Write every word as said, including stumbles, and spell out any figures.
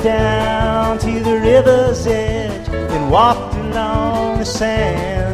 down to the river's edge, then walked along the sand.